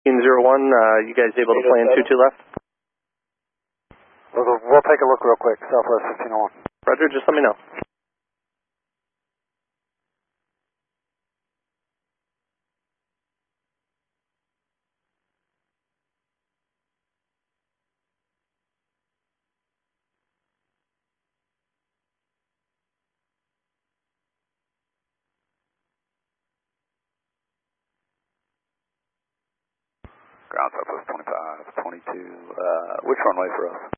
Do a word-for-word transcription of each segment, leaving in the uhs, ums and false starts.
zero one, uh, you guys able to play in two two left? We'll, we'll take a look real quick, Southwest fifteen oh one. Roger, just let me know. Ground Southwest twenty-five, twenty-two, uh, which runway for us?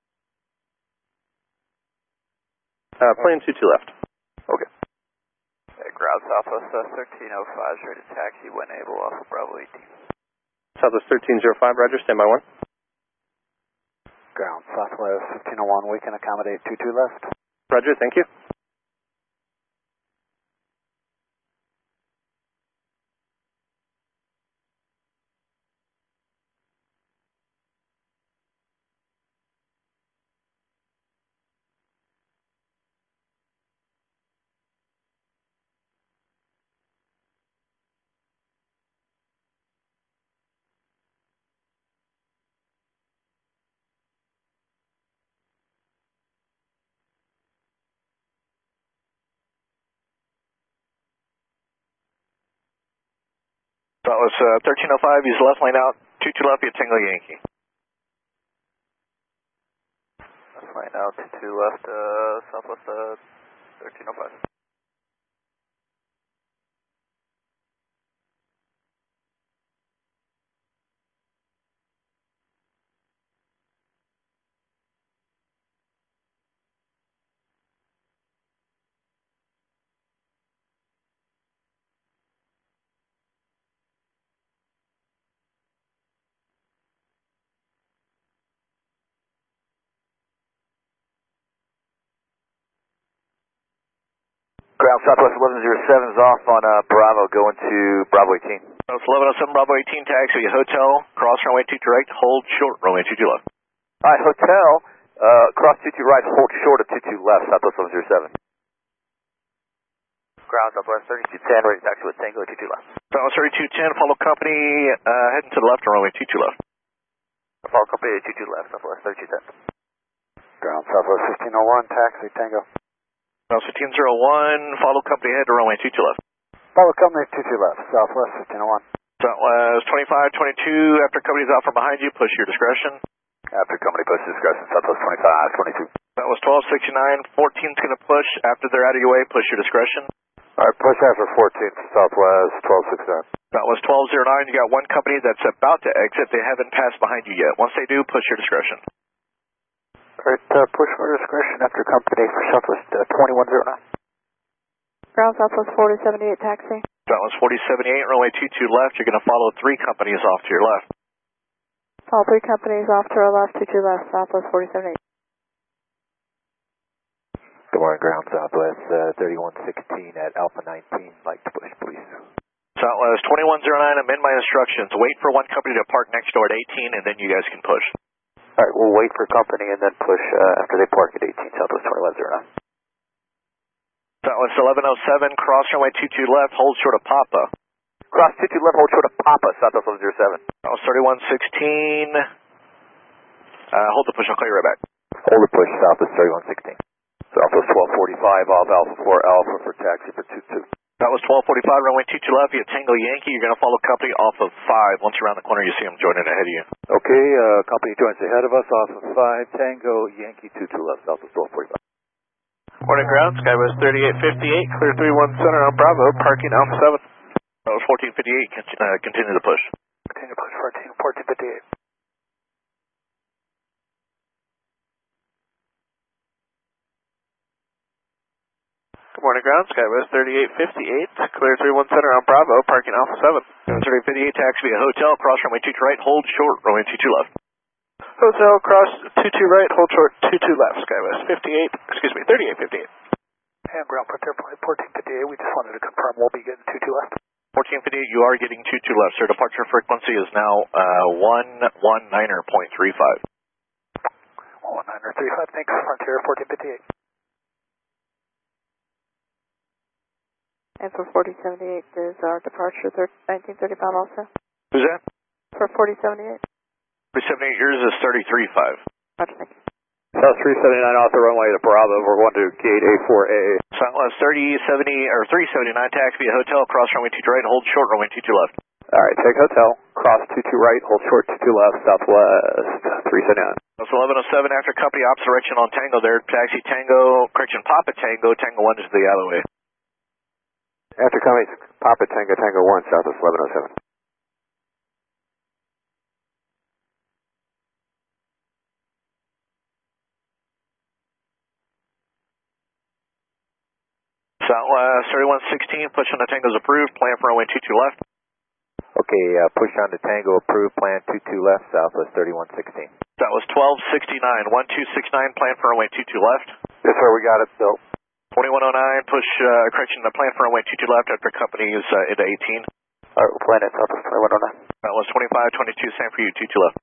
Uh, plane two two left. Okay. Okay, ground Southwest uh, thirteen oh five, ready to taxi when able off of Bravo eighteen. Southwest thirteen oh five, roger, standby one. Ground Southwest fifteen oh one, we can accommodate two two left. Roger, thank you. That was uh, thirteen oh five, he's left lane out, two two left, you Tango Yankee. Left lane out, two two left, uh, Southwest uh, thirteen oh five. Ground Southwest eleven oh seven is off on uh, Bravo, going to Bravo eighteen. That's eleven oh seven, Bravo eighteen, taxi, hotel, cross runway two two right, hold short, runway two two left. Alright, hotel, uh, cross two two right, hold short of two two left, Southwest eleven oh seven. Ground Southwest thirty-two ten, ready to taxi with Tango two two left. Southwest thirty-two ten, follow company, uh, heading to the left, runway two two left. Follow company two two left, Southwest thirty-two ten. Ground Southwest fifteen oh one, taxi Tango. Southwest fifteen oh one, follow company head to runway two two left. Follow company two two left, Southwest fifteen oh one. Southwest twenty-five twenty-two, after company's out from behind you, push your discretion. After company push discretion, Southwest twenty-five twenty-two. Southwest twelve sixty-nine, fourteen's going to push, after they're out of your way, push your discretion. Alright, push after fourteen, Southwest twelve sixty-nine. Southwest twelve oh nine, you got one company that's about to exit, they haven't passed behind you yet. Once they do, push your discretion. Alright, uh, push for discretion after company for Southwest uh, twenty-one oh nine. Ground Southwest forty seventy-eight, taxi. Southwest forty seventy-eight, runway two two left, you're going to follow three companies off to your left. All three companies off to our left, two two left, Southwest forty seventy-eight. Good morning, Ground Southwest uh, thirty-one sixteen at Alpha nineteen, like to push, please. Southwest twenty-one oh nine, amend my instructions. Wait for one company to park next door at eighteen, and then you guys can push. Alright, we'll wait for company and then push uh, after they park at eighteen, Southwest twenty-one oh nine. Southwest eleven oh seven, cross runway two two left, hold short of Papa. Cross two two left, hold short of Papa, Southwest eleven oh seven. Southwest thirty-one sixteen, uh, hold the push, I'll call you right back. Hold the push, Southwest thirty-one sixteen. Southwest twelve forty-five, off Alpha four Alpha for taxi for two two. That was twelve forty-five, runway two two left, you Tango Yankee, you're going to follow company off of five. Once you're around the corner, you see them joining ahead of you. Okay, uh, company joins ahead of us off of five, Tango Yankee two two left, Southwest twelve forty-five. Morning ground, Skywest thirty-eight fifty-eight, clear three one center on Bravo, parking Alpha seven. That was fourteen fifty-eight, uh, continue to push. Continue to push fourteen, fourteen fifty-eight. Good morning ground, Skywest thirty-eight fifty-eight, clear three one center on Bravo, parking Alpha seven. thirty-eight fifty-eight, taxi via hotel, cross runway two two right, hold short, runway two two left. Hotel, cross two two right, hold short, two two left, Skywest fifty-eight, excuse me, thirty-eight fifty-eight. And ground prepare point fourteen fifty-eight, we just wanted to confirm we'll be getting two two left. fourteen fifty-eight, you are getting two two left, sir. Departure frequency is now uh, one one niner point three five. one niner three five, thanks, Frontier fourteen fifty-eight. And for forty seventy-eight is our departure nineteen thirty-five also. Who's that? For forty seventy-eight. three seventy-eight, yours is thirty-three five. Roger, thank you. South three seventy-nine off the runway to Bravo. We're going to gate A four A. Southwest thirty seventy, or three seventy-nine, taxi via hotel, cross runway two two right, hold short, runway two two left. All right, take hotel, cross two two right, hold short two two left, Southwest three seventy-nine. That's eleven oh seven after company opposite direction on Tango there, taxi Tango, correction, Papa Tango, Tango one is the alleyway. After coming, Papa Tango, Tango one, Southwest eleven oh seven. Southwest thirty-one sixteen, push on the Tango's approved, plan for runway two two left. Okay, uh, push on the Tango, approved, plan two two left, Southwest thirty-one sixteen. That was twelve sixty-nine, one two six nine, plan for runway two two left. Yes, sir, we got it, Bill. twenty-one oh nine, push, uh, correction, the plan for runway two two left after company is uh, into eighteen. All right, we'll plan it, Southwest twenty-one oh nine. That was twenty-five twenty-two, same for you, two two left.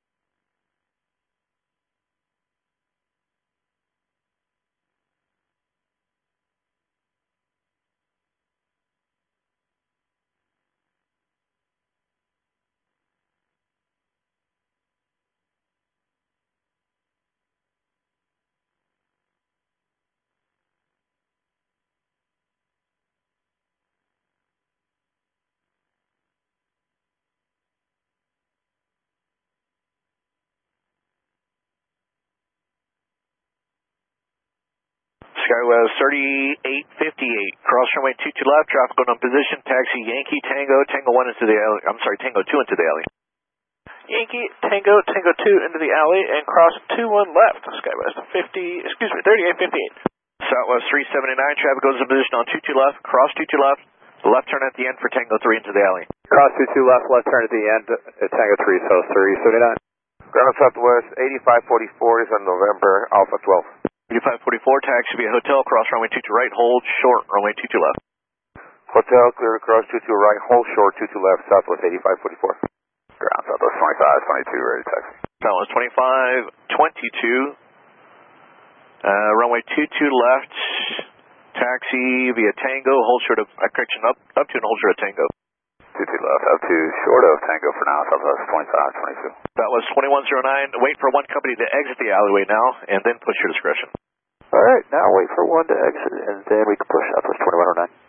Skywest thirty-eight fifty-eight, cross runway two two left, traffic going on position, taxi Yankee Tango, Tango one into the alley, I'm sorry, Tango two into the alley. Yankee Tango, Tango two into the alley, and cross two one left, Skywest fifty, excuse me, thirty-eight fifty-eight. Southwest three seventy-nine, traffic goes in position on two two left, cross two two left, left turn at the end for Tango three into the alley. Cross two two left, left turn at the end at Tango three, so three seventy-nine. Ground Southwest eighty-five forty-four is on November, Alpha twelve. eighty-five forty-four, taxi via hotel, cross runway two two right, hold short, runway two two left. Hotel, clear across two two right, hold short two two left, Southwest eighty-five forty-four. Ground Southwest twenty-five twenty-two, ready to taxi. Southwest twenty-five twenty-two, uh, runway two two left, taxi via Tango, hold short of, uh, correction, up, up to and hold short of Tango. two two left, up to short of Tango for now, Southwest twenty-five twenty-two. That was twenty-one oh nine, wait for one company to exit the alleyway now, and then push your discretion. All right, now wait for one to exit, and then we can push Southwest twenty-one oh nine.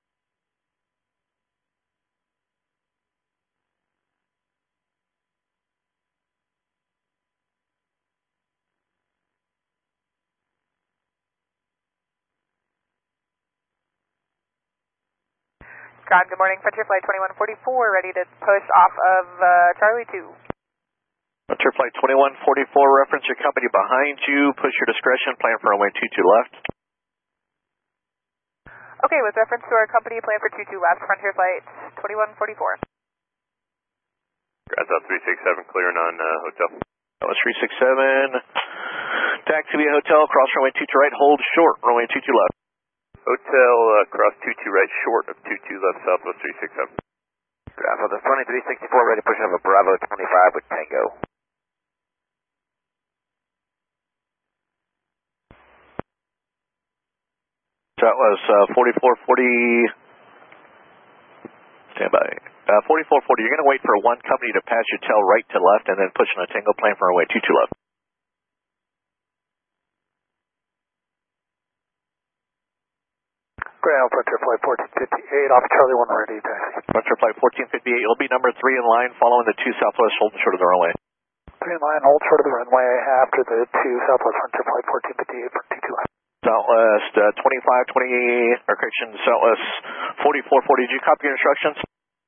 Ground, good morning. Frontier Flight twenty-one forty-four, ready to push off of uh, Charlie two. Frontier Flight twenty-one forty-four, reference your company behind you, push your discretion, plan for runway two two left. Okay, with reference to our company, plan for two two left, Frontier Flight twenty-one forty-four. Ground South three six seven, clearing on uh, hotel. That was three six seven, taxi via hotel, cross runway two two right, hold short, runway two two left. Hotel, uh, cross two two right, short of two two left, Southwest three six seven. Ground Southwest twenty-three sixty-four, ready to push off of Bravo twenty-five with Tango. That was uh, forty-four forty, stand by, uh, forty-four forty, you're going to wait for one company to pass your tail right to left and then push on a Tango, plan for runway two two left. Ground Frontier Flight fourteen fifty-eight, off Charlie one, ready to taxi. Frontier Flight fourteen fifty-eight, you'll be number three in line following the two Southwest holding short of the runway. Three in line, hold short of the runway after the two Southwest Frontier Flight fourteen fifty-eight for two two left. Southwest uh, twenty-five twenty, or correction, Southwest forty-four forty, did you copy your instructions?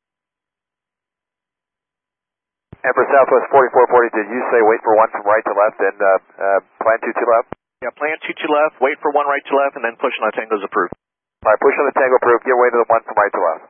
And for Southwest forty-four forty, did you say wait for one from right to left and uh, uh, plan two two left? Yeah, plan two two left, wait for one right to left, and then push on a Tango's approved. All right, push on the Tango approved, give way to the one from right to left.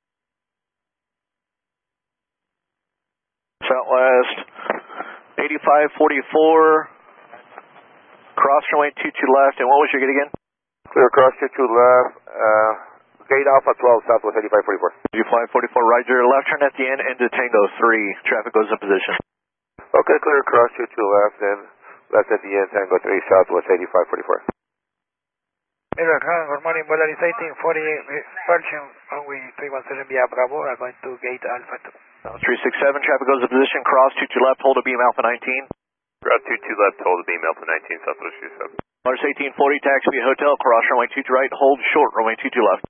Southwest eighty-five forty-four, cross runway two two left, and what was your gate again? Clear across two two left, uh, gate Alpha twelve, Southwest eighty-five forty-four. eighty-five forty-four, Roger, left turn at the end, into Tango three, traffic goes in position. Okay, clear across two two left, and left at the end, Tango three, Southwest eighty-five forty-four. Mira, good morning, Volaris eighteen forty-eight, Virgin, runway three one seven via Bravo, are going to gate Alpha two. three six seven, traffic goes to position, cross, two two left, hold a beam Alpha nineteen. Route two two left, hold the beam Alpha nineteen, Southwest three seven. Mars eighteen forty, taxi via hotel, cross runway two two right, hold short, runway two two left.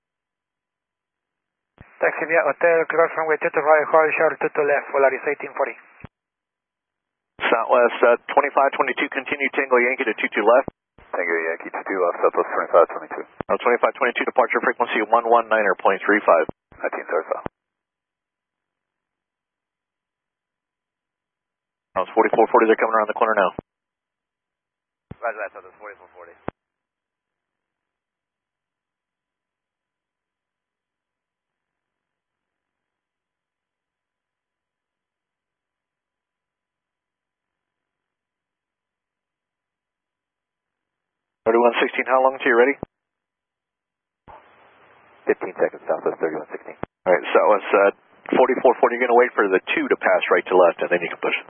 Taxi via hotel, cross runway two two right, hold short two two left, Polaris eighteen forty. Southwest uh, twenty-five twenty-two, continue Tango Yankee to two two left. Tango Yankee two two left, Southwest twenty-five twenty-two. Uh, twenty-five twenty-two, departure frequency one one niner point three five. nineteen thirty-five. Oh, it's forty-four forty, they're coming around the corner now. Roger that, Southwest forty-four forty. thirty-one sixteen, how long till you're ready? fifteen seconds, Southwest thirty-one sixteen. Alright, Southwest uh, forty-four forty, you're going to wait for the two to pass right to left, and then you can push.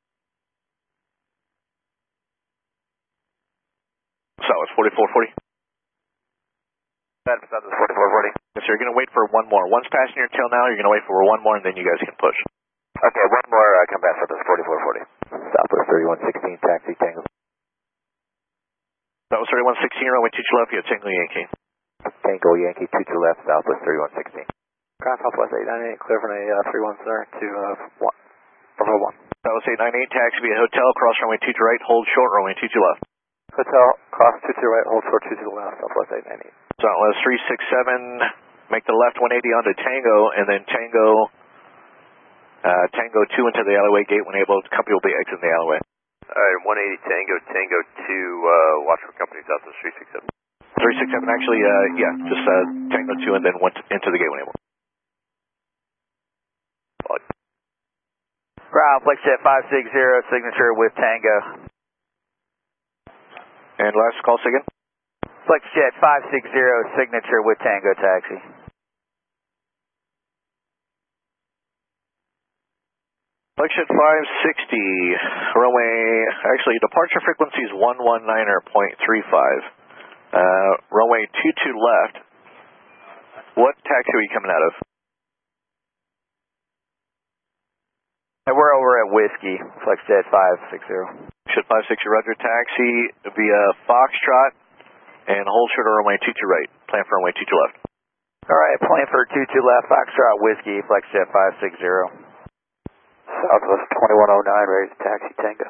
Southwest forty-four forty. Southwest forty-four forty. Yes, sir, you're going to wait for one more. One's passing your tail now, you're going to wait for one more, and then you guys can push. Okay, one more, uh, come back, Southwest forty-four forty. Southwest thirty-one sixteen, taxi, Tango. Southwest thirty-one sixteen, runway two two left, you have Tango Yankee. Tango Yankee two two left, Southwest thirty-one sixteen. Ground Southwest eight nine eight, clear for a uh, three one zero to uh, one. Over one. Southwest eight nine eight, taxi via hotel, cross runway two two right, hold short, runway two two left. Hotel, cross two two right, hold short two two left, Southwest eight nine eight. Southwest three six seven, make the left one eighty onto Tango, and then Tango, uh, Tango two into the alleyway gate when able, company will be exiting the alleyway. Alright, one eighty Tango, Tango two, uh, watch for company Southwest three six seven. three six seven, actually, uh, yeah, just uh, Tango two and then went into the gate when able. Ground, FlexJet five six zero, signature with Tango. And last call again? FlexJet five six zero, signature with Tango taxi. FlexJet five sixty, runway, actually departure frequency is one one niner point three five. Uh, runway two two left. What taxi are you coming out of? And we're over at Whiskey, FlexJet five six zero. Should five sixty, roger, taxi via Foxtrot and hold short on runway two two right. Plan for runway two two left. Alright, plan for two two left, Foxtrot Whiskey, FlexJet five six zero. Southwest twenty-one oh nine, ready to taxi Tango.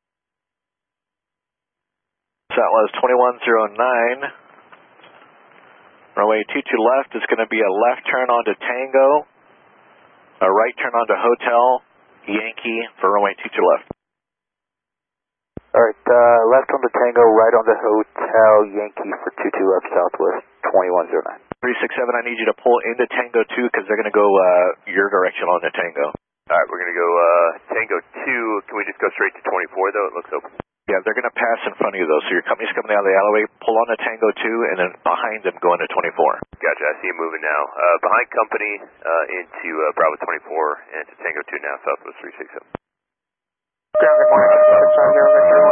Southwest twenty-one oh nine. Runway two two left is going to be a left turn onto Tango, a right turn onto Hotel Yankee for runway two two left. Alright, uh, left on the Tango, right on the Hotel Yankee for two two left, Southwest twenty-one oh nine. three six seven, I need you to pull into Tango two because they're going to go uh, your direction on the Tango. Alright, we're going to go uh, Tango two. Can we just go straight to twenty-four though? It looks open. Yeah, they're going to pass in front of you though. So your company's coming out of the alleyway, pull on the Tango two, and then behind them go into twenty-four. Gotcha, I see you moving now. Uh, behind company uh, into uh, Bravo twenty-four and to Tango two now, Southwest three six seven. Ground, good morning, six five zero,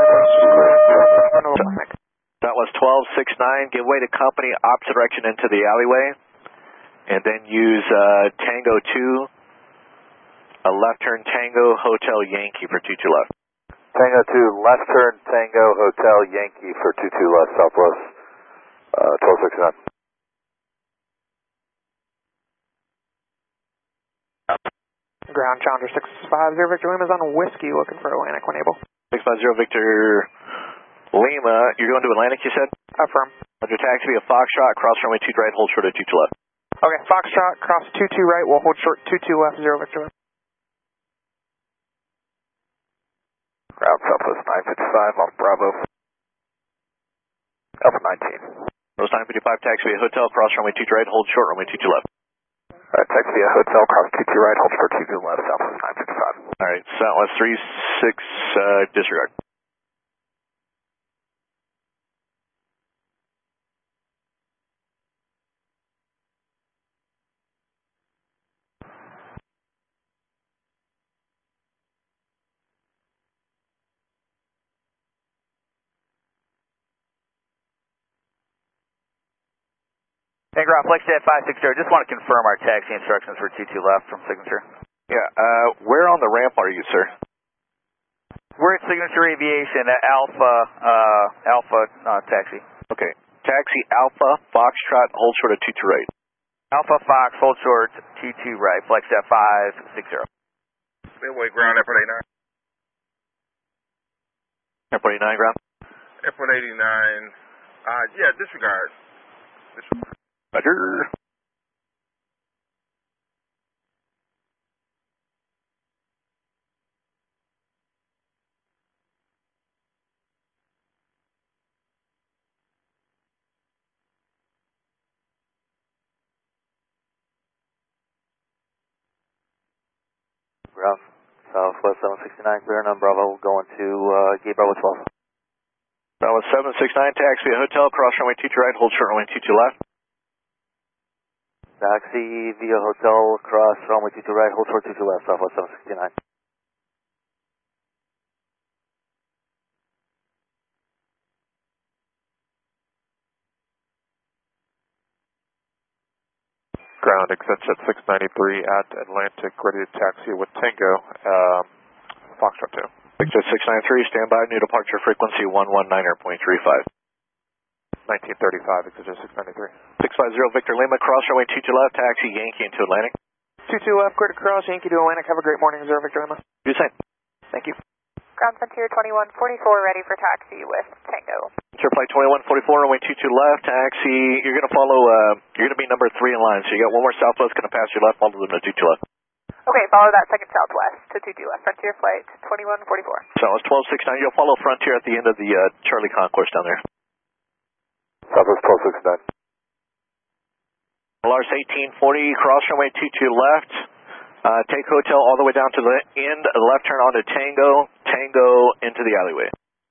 That was twelve six nine, give way to company, opposite direction into the alleyway, and then use uh, Tango two, a left turn Tango, Hotel Yankee for two two left. Tango two, left turn Tango, Hotel Yankee for two two left, Southwest uh, twelve six nine. Ground Challenger six five zero, Victor Lima's on Whiskey, looking for Atlantic when able. six five zero, Victor Lima, you're going to Atlantic, you said? Affirm. Under taxi via Foxtrot, cross runway two right, hold short at two two left. Okay, Foxtrot, cross two two right, we'll hold short two two left, zero Victor Lima. Ground Southwest nine fifty-five on Bravo. Alpha nineteen. Rose nine fifty-five, taxi via Hotel, cross runway two right, hold short runway two two left. Alright, taxi via Hotel, cross two two right, hold short two two left, Southwest nine fifty-five. Alright, Southwest three six, uh, disregard. Hey, Ground, FlexJet five six zero, just want to confirm our taxi instructions for two two left from signature. Yeah, uh, where on the ramp are you, sir? We're at Signature Aviation at Alpha, uh, Alpha uh, taxi. Okay. Taxi Alpha, Foxtrot, hold short at two two right. Alpha Fox, hold short, two two right, flex at five six zero. Midway ground, airport eighty-nine. Airport eighty-nine, ground. Airport eighty-nine, uh, yeah, disregard. disregard. Roger. Ground, Southwest seven sixty-nine, clear on Bravo, going to uh, Gate Bravo twelve. That was seven six nine, taxi via hotel, cross runway two two right, hold short runway two two left. Taxi via hotel, cross runway two two right, hold short two two left, Southwest seven sixty-nine. Ground, exit at six ninety-three at Atlantic, ready to taxi with Tango, um, Foxtrot two. Exit six ninety-three, stand by, new departure frequency one one nine point three five. nineteen thirty-five, exit six ninety-three. six five zero, Victor Lima, cross runway two two left, taxi Yankee into Atlantic. two two left, clear to cross, Yankee to Atlantic. Have a great morning, Zero Victor Lima. Do the same. Thank you. Ground Frontier twenty-one forty-four, ready for taxi with Tango. Sure, flight twenty-one forty-four, runway two two left, taxi, you're going to follow, uh, you're going to be number three in line, so you got one more Southwest going to pass your left, follow them to two two left. Okay, follow that second Southwest to two two left, Frontier flight twenty-one forty-four. So it's twelve sixty-nine, you'll follow Frontier at the end of the uh, Charlie Concourse down there. Southwest twelve sixty-nine. Lars eighteen forty, cross runway two two left, uh, take hotel all the way down to the end, left turn onto Tango, Tango into the alleyway.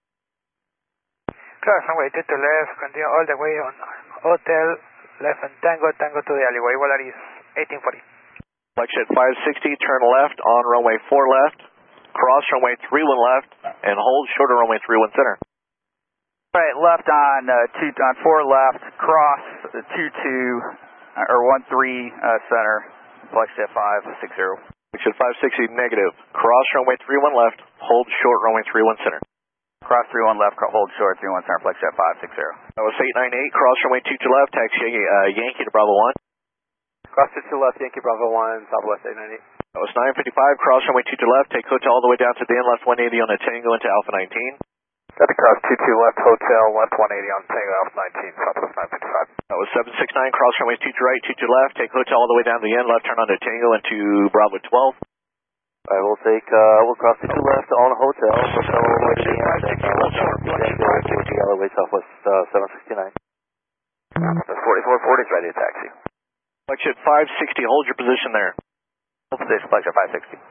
Cross runway two to left, continue all the way on hotel, left and Tango, Tango to the alleyway. Volaris eighteen forty. Flex at five sixty, turn left on runway four left, cross runway three one left, and hold short of runway three one center. Right, left on uh, two on four left, cross uh, two two uh, or one three uh, center, flex at five six zero. Flex at five sixty negative, cross runway three one left, hold short runway three one center. Cross three one left, hold short three one center, flex at five six zero. That was eight nine eight, cross runway two two left, taxi uh, Yankee to Bravo one. Cross two two left, Yankee Bravo one, Southwest eight ninety-eight. That was nine fifty-five, cross runway two two left, take hotel all the way down to the end, left one eighty on the Tango into Alpha nineteen. Got to cross two two left, hotel, left one eighty on Tango, Alpha nineteen, Southwest nine fifty-five. That was seven six nine, cross runway two two right, two two left, take hotel all the way down to the end, left turn onto Tango into Bravo twelve. All right, we'll take, uh, we'll cross two two left on hotel, hotel all the way to the end, and Tango to the alleyway, Southwest uh, seven sixty-nine. That's forty-four forty, is ready to taxi. Flex at five sixty, hold your position there. Hold position, flex at five sixty.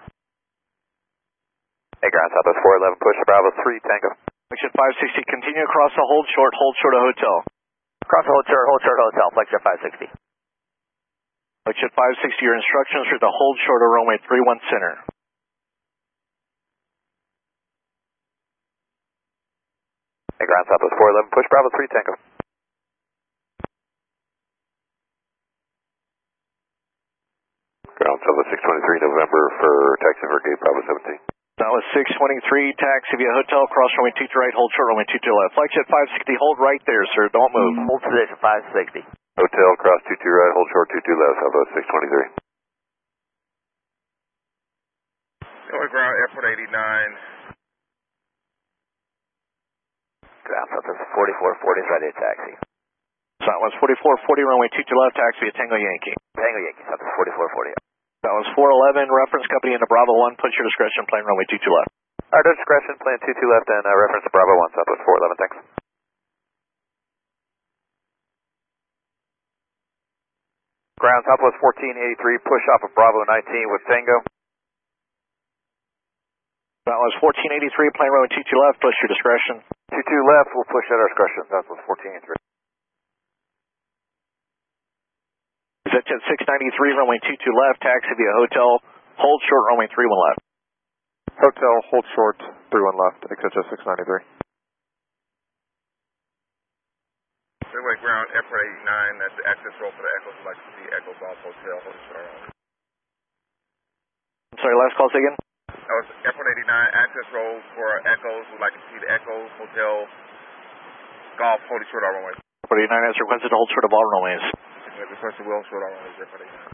Hey, ground, Southwest four eleven, push Bravo three, Tango. Flex at five sixty, continue across the hold short, hold short of hotel. Cross hold short, hold short hotel, flex at five sixty. Flex at five sixty, your instructions are to hold short of runway three one center. Hey, ground, Southwest four eleven, push Bravo three, Tango. Ground, Southwest six twenty-three, November for taxi for gate Bravo seventeen. That was six twenty-three, taxi via hotel, cross runway two two right, hold short runway two two left. Flex at five sixty, hold right there, sir, don't move. Hold position, five sixty. Hotel, cross two two right, hold short two two left, Southwest six twenty-three. Midway ground, airport eighty-nine. Ground, Southwest forty-four forty, is ready to taxi. That was forty-four forty, runway two two left, taxi via Tango Yankee. Tango Yankee, Southwest forty-four forty. That was four eleven, reference company into Bravo one, push your discretion, plane runway two two left. Our discretion, plane two two left, and uh, reference to Bravo one, Southwest four eleven, thanks. Ground, Southwest fourteen eighty-three, push off of Bravo nineteen with Tango. That was fourteen eighty-three, plane runway two two left, push your discretion. two two left, we'll push at our discretion, Southwest fourteen eighty-three. Exit at six ninety-three, runway two two left, taxi via hotel, hold short runway three one left. Hotel, hold short, three one left, exit six ninety-three. Midway ground, airport eighty-nine, that's the access roll for the Echo, like to see Echo Golf Hotel, hold short. I'm sorry, last call say again? That was Airport eighty-nine, access road for Echoes. We'd like to see the Echoes Hotel Golf holding short our runways. Airport eighty-nine has requested to hold short of all runways. Yeah, requested will short our runways, Airport eighty-nine.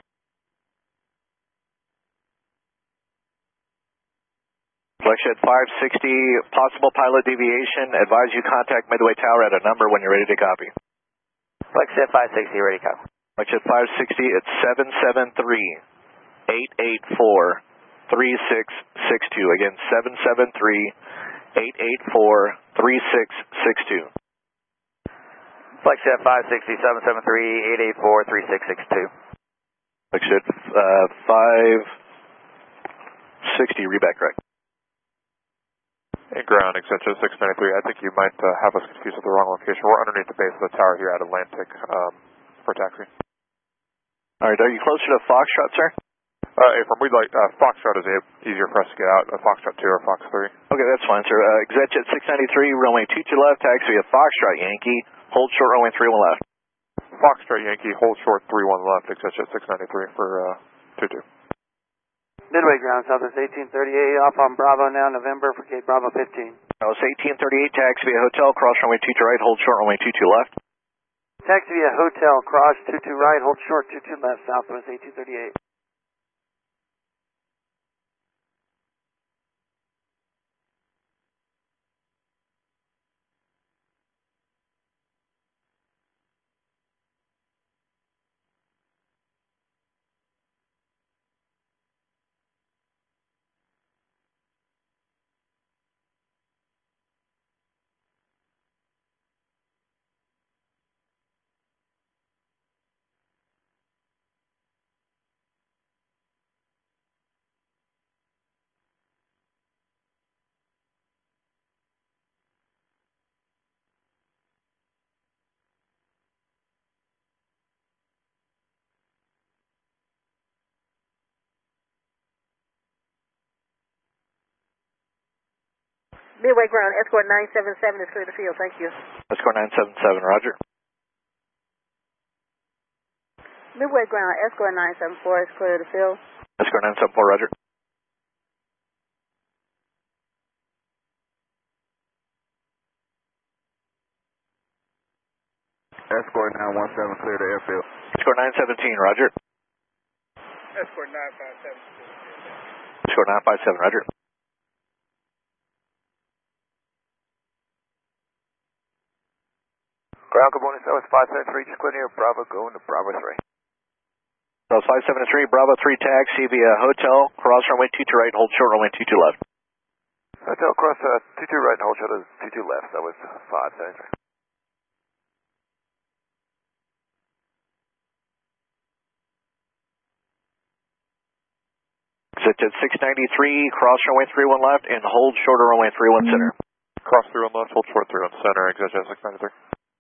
Flexjet five sixty, possible pilot deviation. Advise you contact Midway Tower at a number when you're ready to copy. Flexjet five sixty, ready to copy. Flexjet five sixty, it's seven seven three, eight eight four, three six six two. Again, seven seven three, eight eight four, three six six two. Flexjet five sixty, seven seven three, eight eight four, three six six two. Flexjet uh, five sixty, reback correct. Hey, ground, extension six ninety-three. I think you might uh, have us confused with the wrong location. We're underneath the base of the tower here at Atlantic um, for taxi. All right, are you closer to Foxtrot, sir? Uh, Abram, we'd like, uh, Foxtrot is easier for us to get out, uh, Foxtrot two or Fox three. Okay, that's fine, sir. Uh, ExecJet six ninety-three, runway two two left, taxi via Foxtrot Yankee, hold short runway three one left. Foxtrot Yankee, hold short three one left, ExecJet six ninety-three for uh, two two. Midway ground, Southwest eighteen thirty-eight, off on Bravo now, November for Cape Bravo fifteen. Southwest eighteen thirty-eight, taxi via hotel, cross runway two two right, hold short runway two two left. Taxi via hotel, cross two two right, hold short two two left, Southwest eighteen thirty-eight. Midway ground, Escort nine seven seven is clear to field, thank you. Escort nine seven seven, roger. Midway ground, Escort nine seven four is clear to field. Escort nine seven four, roger. Escort nine one seven, clear to airfield. Escort nine seventeen, roger. Escort nine five seven. Escort nine five seven, roger. Ground, good morning, Southwest five seven three, just clear near Bravo, going to Bravo three. So five seven three, Bravo three, taxi via hotel, cross runway two two right, hold short runway two two left. Hotel cross uh, two two right and hold short of two two left, that was five seven three. ExecJet six ninety-three, cross runway three one left, and hold short of runway three one center. Cross three one left, hold short three one center, ExecJet six ninety-three.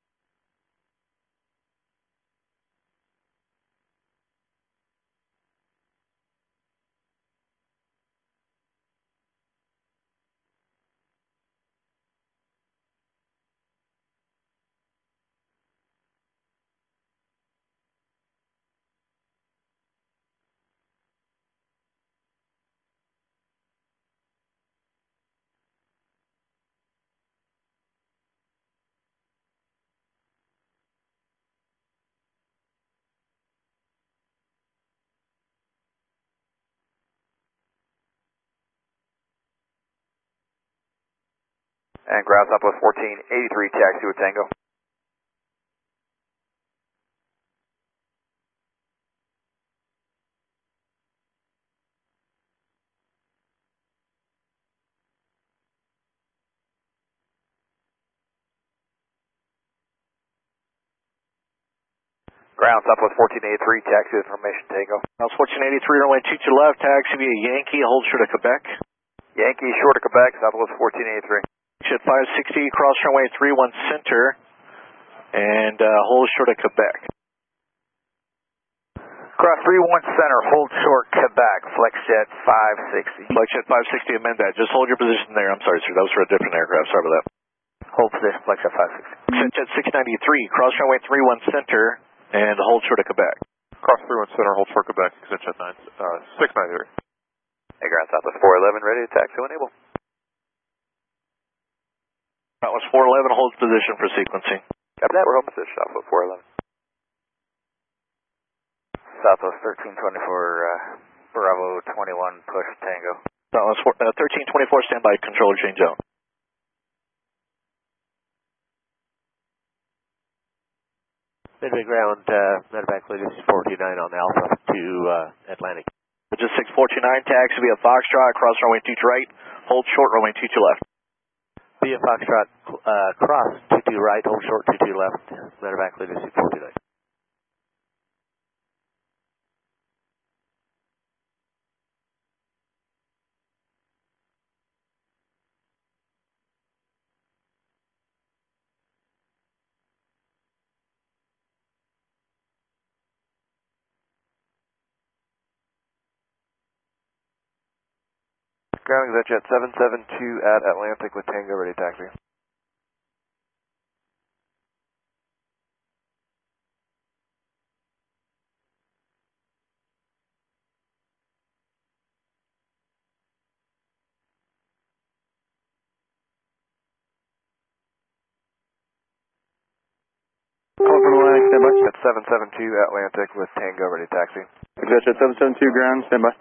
And ground Southwest fourteen eighty-three, taxi with Tango. Ground Southwest fourteen eighty-three, taxi with information Tango. Southwest fourteen eighty-three, runway two two left, taxi via Yankee, hold short of Quebec. Yankee short of Quebec, Southwest fourteen eighty-three. Exit five sixty, cross runway three one center, and uh, hold short of Quebec. Cross three one center, hold short Quebec, Flexjet five sixty. Flexjet five sixty, amend that. Just hold your position there. I'm sorry, sir. That was for a different aircraft. Sorry about that. Hold position, Flexjet five sixty. ExecJet six ninety-three, cross runway three one center, and hold short of Quebec. Cross three one center, hold short Quebec, ExecJet nine, uh, six ninety-three. Hey, ground Southwest four eleven, ready to taxi when able. Southwest four eleven holds position for sequencing. Copy that, we're home position, Southwest four eleven. Southwest thirteen twenty-four, uh, Bravo twenty-one, push Tango. Southwest uh, thirteen twenty-four, standby, controller change zone. Midway ground, uh, medevac Lucy four two nine on Alpha to uh, Atlantic. Just six four two nine, taxi via Foxtrot, cross runway two two right, hold short, runway two two left. Via Foxtrot, uh, cross two two right, hold short two two left, medevac Lucy four two nine. Ground ExactJet seven seven two at Atlantic with Tango ready taxi. Call from Atlantic, standby. Jet seven seven two Atlantic with Tango ready taxi. ExactJet seven seven two, ground, standby.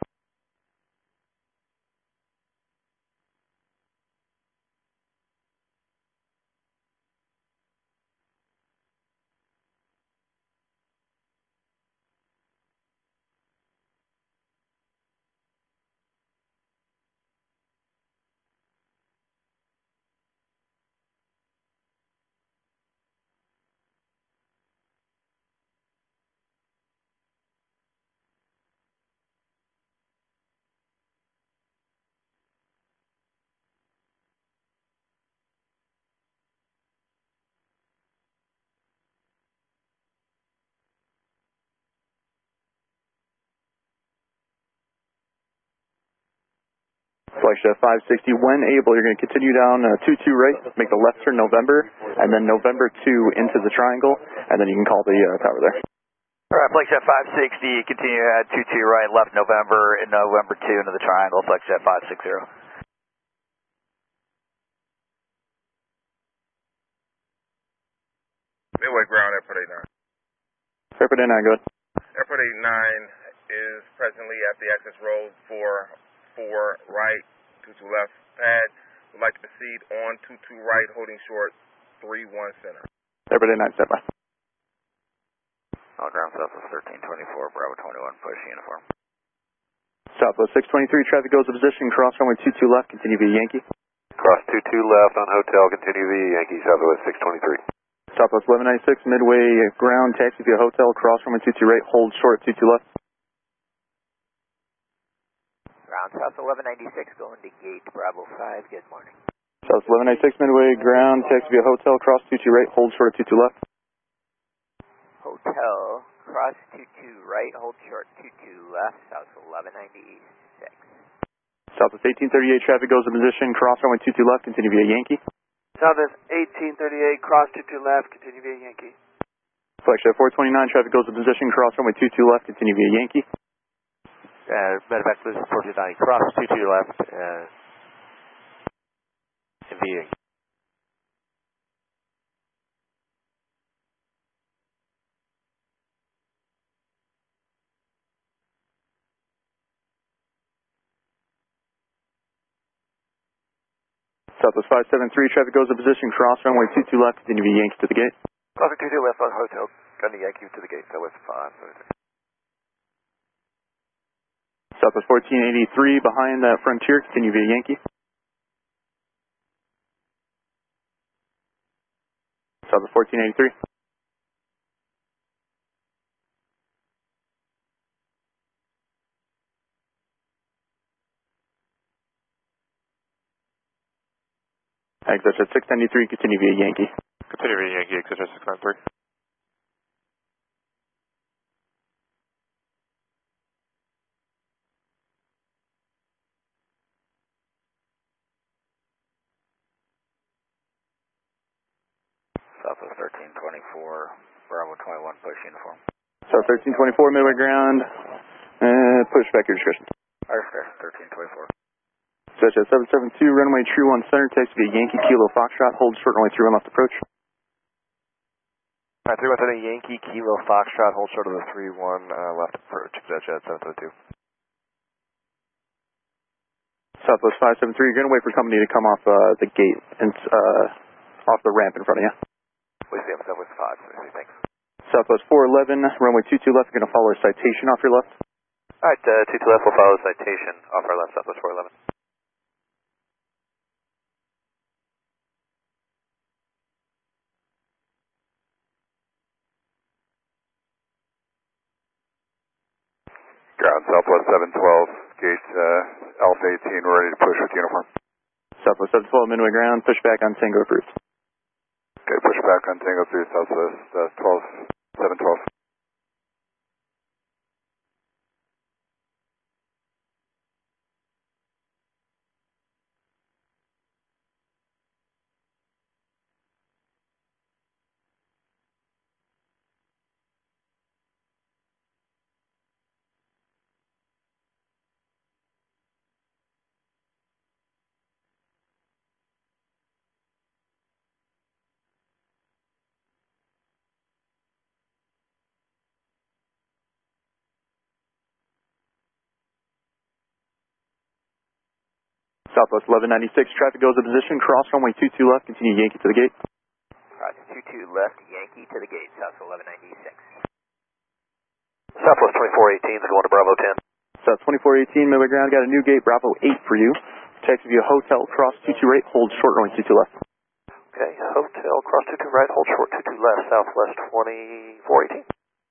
Flagship five sixty, when able, you're going to continue down uh, two two right, make the left turn November, and then November two into the triangle, and then you can call the uh, tower there. Alright, Flagship five sixty, continue at two two right, left November, and November two into the triangle, Flagship five sixty. Midway ground, Airport eighty-nine. Airport eighty-nine, go ahead. Airport eighty-nine is presently at the access road for four right, two two left pad. Would like to proceed on two two right, holding short three one center. Airport eighty-nine, standby. On ground Southwest thirteen twenty-four, Bravo twenty-one, push uniform. Southwest six twenty-three, traffic goes to position, cross runway two two left, continue via Yankee. Cross two two left on hotel, continue via Yankee, Southwest six twenty-three. Southwest eleven ninety-six, midway ground, taxi via hotel, cross runway two two right, hold short two two left. Ground South eleven ninety-six, going to gate Bravo five, good morning. Southwest eleven ninety-six, midway ground, taxi via hotel, cross two two right, hold short two two left. Hotel, cross two two right, hold short two two left, South eleven ninety-six. Southwest eighteen thirty-eight, traffic goes to position, cross runway two two left, continue via Yankee. Southwest eighteen thirty-eight, cross two two left, continue via Yankee. Flagship four twenty-nine, traffic goes to position, cross runway two two left, continue via Yankee. Uh, medevac Lucy four two nine, cross two two left, uh, and via. Southwest five seven three, traffic goes to position, cross runway two two left, continue via Yankee to the gate. Crossing two two left on hotel, gun to Yankee to the gate, Southwest five seventy-three. Southwest fourteen eighty-three, behind that Frontier, continue via Yankee. Southwest fourteen eighty-three. Exit at six ninety-three, continue via Yankee. Continue via Yankee, exit at six ninety-three. Southwest thirteen twenty-four, Bravo twenty-one, push uniform. So thirteen twenty-four, midway ground, uh, push back your discretion. Airfare, thirteen twenty-four. Stretch at seven seven two, runway True one Center, taxi via Yankee Kilo Foxtrot, hold short runway three one left approach. Alright, three one Center, Yankee Kilo Foxtrot, hold short of the three one uh, left approach. Stretch at seven seven two. Southwest five seven three, you're going to wait for company to come off uh, the gate and uh, off the ramp in front of you. We see him, Southwest five seven three, thanks. Southwest four eleven, runway two two left, you're going to follow a citation off your left. Alright, uh, two two left will follow citation off our left, Southwest four eleven. Ground Southwest seven twelve, gate uh, Alpha eighteen, we're ready to push with uniform. Southwest seven twelve, Midway ground, push back on Tango approved. Okay, push back on Tango through Southwest uh, twelve, seven twelve. Southwest eleven ninety-six, traffic goes to position, cross runway two two left, continue Yankee to the gate. Roger, two two left, Yankee to the gate, South eleven ninety-six. Southwest twenty-four eighteen is going to Bravo ten. South twenty-four eighteen, Midway ground, got a new gate, Bravo eight for you. Taxi via hotel, cross two two right, hold short runway two two left. Okay, hotel, cross two two right, hold short two two left, Southwest twenty-four eighteen.